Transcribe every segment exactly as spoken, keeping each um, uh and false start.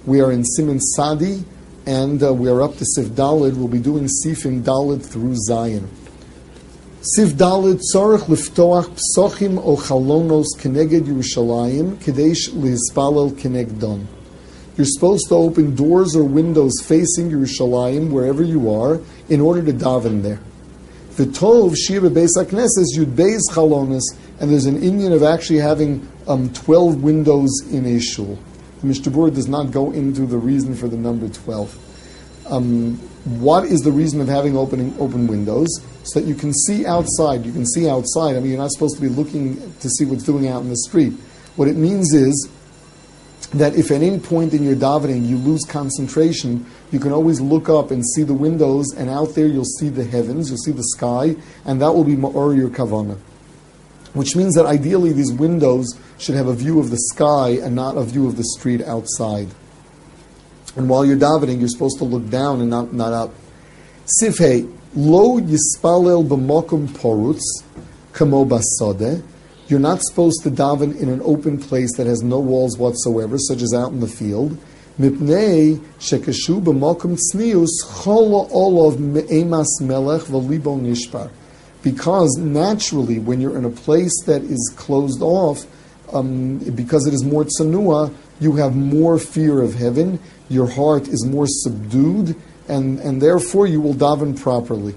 We are in Siman Sadi, and uh, we are up to Sif Dalid. We'll be doing Sifim Dalid through Zion. Sif Dalid, Tzorech Liftoach Psochim O Chalonos Keneged Yerushalayim Kadesh Lihispalel Kenegdon. You're supposed to open doors or windows facing Yerushalayim, wherever you are, in order to daven there. V'tov Shir Beis HaKnesses Yud Beis Chalonos, and there's an inyan of actually having um, twelve windows in a shul. The Mishnah Berurah does not go into the reason for the number twelve. Um, what is the reason of having opening open windows? So that you can see outside. You can see outside. I mean, you're not supposed to be looking to see what's doing out in the street. What it means is that if at any point in your davening you lose concentration, you can always look up and see the windows, and out there you'll see the heavens, you'll see the sky, and that will be ma'or your kavana. Which means that ideally these windows should have a view of the sky and not a view of the street outside. And while you're davening, you're supposed to look down and not, not up. Sifhei, lo yispalel b'mokum porutz, kamo basodeh. You're not supposed to daven in an open place that has no walls whatsoever, such as out in the field. Mipnei shekeshu b'mokum tznius cholo olov me'emas melech v'libo nishbar. Because naturally, when you're in a place that is closed off, um, because it is more tsanua, you have more fear of heaven, your heart is more subdued, and, and therefore you will daven properly.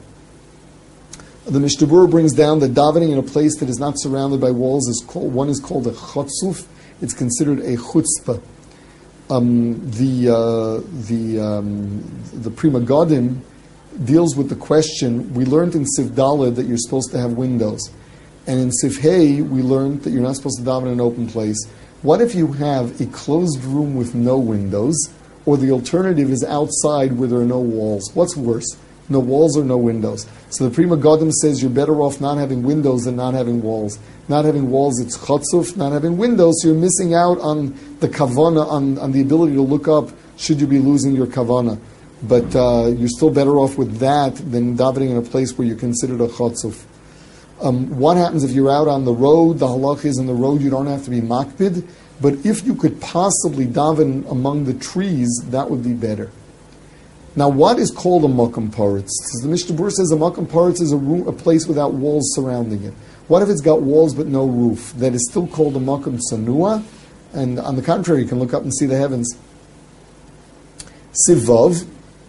The Mishnah Berurah brings down that davening in a place that is not surrounded by walls is called, one is called a chotzuf. It's considered a chutzpah. Um, the uh, the um, the Prima Godim deals with the question. We learned in Sif Daled that you're supposed to have windows, and in Sif Hey we learned that you're not supposed to daven in an open place. What if you have a closed room with no windows, or the alternative is outside where there are no walls? What's worse? No walls or no windows. So the Prima Godim says you're better off not having windows than not having walls. Not having walls, it's chotzuf. Not having windows, so you're missing out on the kavana, on, on the ability to look up should you be losing your kavana. But uh, you're still better off with that than davening in a place where you're considered a chotzuf. Um, what happens if you're out on the road? The halach is in the road you don't have to be makbid. But if you could possibly daven among the trees, that would be better. Now, what is called a makam paritz? The Mishnah Berurah says a makam paritz is a, room, a place without walls surrounding it. What if it's got walls but no roof? That is still called a makam sanua, and on the contrary, you can look up and see the heavens. Sivav,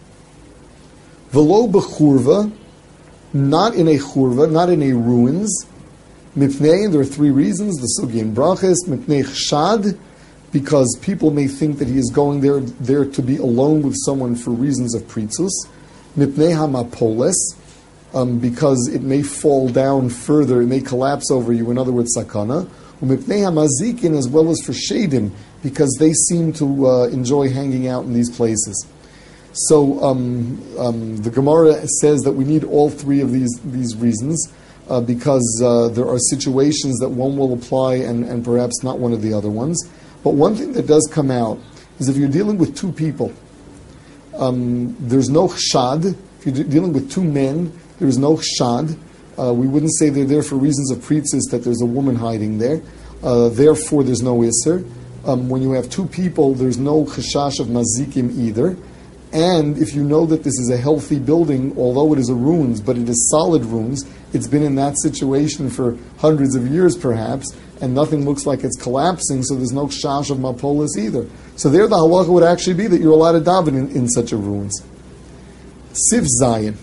velo b'churva, not in a churva, not in a ruins. Mipnei, there are three reasons, the sugi and brachas. Mipnei chshad, because people may think that he is going there there to be alone with someone for reasons of pritzus. Mipnei hamapoles, um, because it may fall down further, it may collapse over you, in other words, sakana. Mipnei hamazikin, as well as for shadim, because they seem to uh, enjoy hanging out in these places. So um, um, the Gemara says that we need all three of these, these reasons, uh, because uh, there are situations that one will apply and, and perhaps not one of the other ones. But one thing that does come out is if you're dealing with two people, um, there's no chshad. If you're dealing with two men, there's no chshad. Uh, we wouldn't say they're there for reasons of pritzus, that there's a woman hiding there. Uh, therefore, there's no isser. Um, when you have two people, there's no chashash of mazikim either. And if you know that this is a healthy building, although it is a ruins, but it is solid ruins, it's been in that situation for hundreds of years perhaps, and nothing looks like it's collapsing, so there's no shash of mapolis either. So there the halacha would actually be that you're allowed to daven in, in such a ruins. Sif Zayin.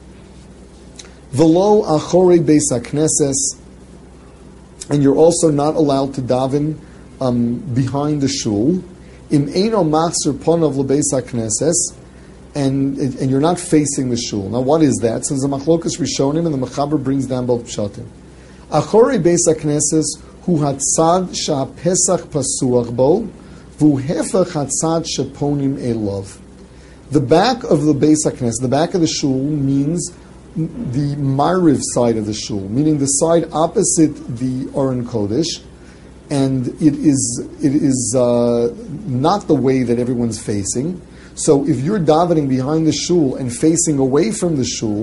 Velo achore beis hakneses, and you're also not allowed to daven um, behind the shul. Im eino machzer ponav lebeis hakneses, and and you're not facing the shul. Now, what is that? So there's a machlokas rishonim, and the Mechaber brings down both pshatim. Achore beis hakneses hu hatzad sha pesach pasuach bo, vu hefach hatzad sheponim elov. The back of the beis hakneses, the back of the shul, means the Mariv side of the shul, meaning the side opposite the Aron Kodesh, and it is it is uh, not the way that everyone's facing. So if you're davening behind the shul and facing away from the shul,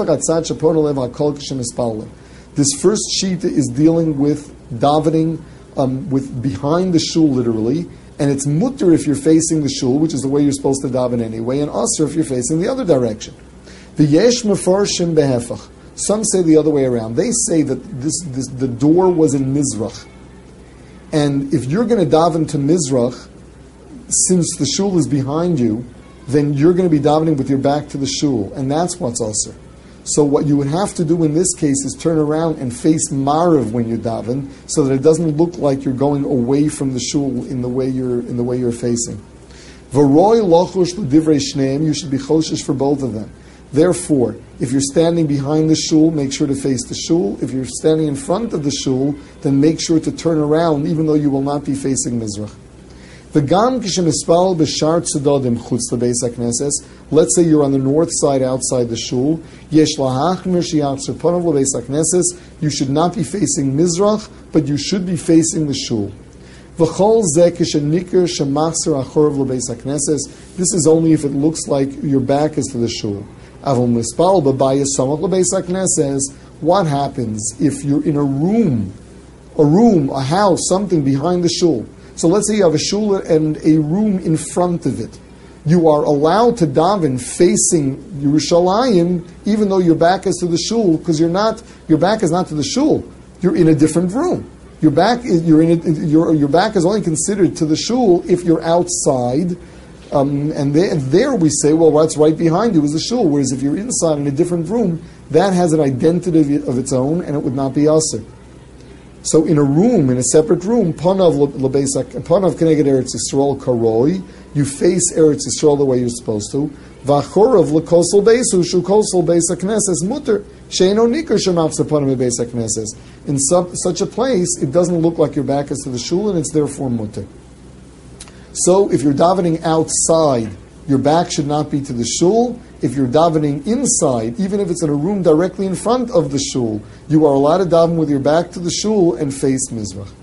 this first sheet is dealing with davening um, with behind the shul literally, and it's mutter if you're facing the shul, which is the way you're supposed to daven anyway, and asr if you're facing the other direction. The yesh mefarshim behefach. Some say the other way around. They say that this, this the door was in Mizrach, and if you're going to daven to Mizrach, since the shul is behind you, then you're going to be davening with your back to the shul, and that's what's asr. So what you would have to do in this case is turn around and face Marav when you daven, so that it doesn't look like you're going away from the shul in the way you're in the way you're facing. V'roi lochush l'divrei shneim, you should be choshish for both of them. Therefore, if you're standing behind the shul, make sure to face the shul. If you're standing in front of the shul, then make sure to turn around, even though you will not be facing Mizrach. V'gam k'shemispal b'shar tzedodim chutz lebeis hakneses. Let's say you're on the north side outside the shul. Yesh lahachmir shi'atzer panav lebeis hakneses. You should not be facing Mizrach, but you should be facing the shul. V'chol zeh k'shenikar shemachzer achorav lebeis hakneses. This is only if it looks like your back is to the shul. Avol mispal b'bayis samach lebeis hakneses. What happens if you're in a room, a room, a house, something behind the shul? So let's say you have a shul and a room in front of it. You are allowed to daven facing Yerushalayim, even though your back is to the shul, because you're not. Your back is not to the shul. You're in a different room. Your back is you're in. A, your your back is only considered to the shul if you're outside, um, and there, there we say, well, what's right behind you is the shul. Whereas if you're inside in a different room, that has an identity of its own, and it would not be asr. So in a room, in a separate room, panav lebesak, panav keneged Eretz Yisrael karoi, you face Eretz Yisrael the way you're supposed to. Vachorav lekosel beisu shu kosel beisa knesses mutter sheino nikar shemachzer panav beisa knesses. In sub, such a place, it doesn't look like your back is to the shul, and it's therefore mutter. So if you're davening outside, your back should not be to the shul. If you're davening inside, even if it's in a room directly in front of the shul, you are allowed to daven with your back to the shul and face Mizrach.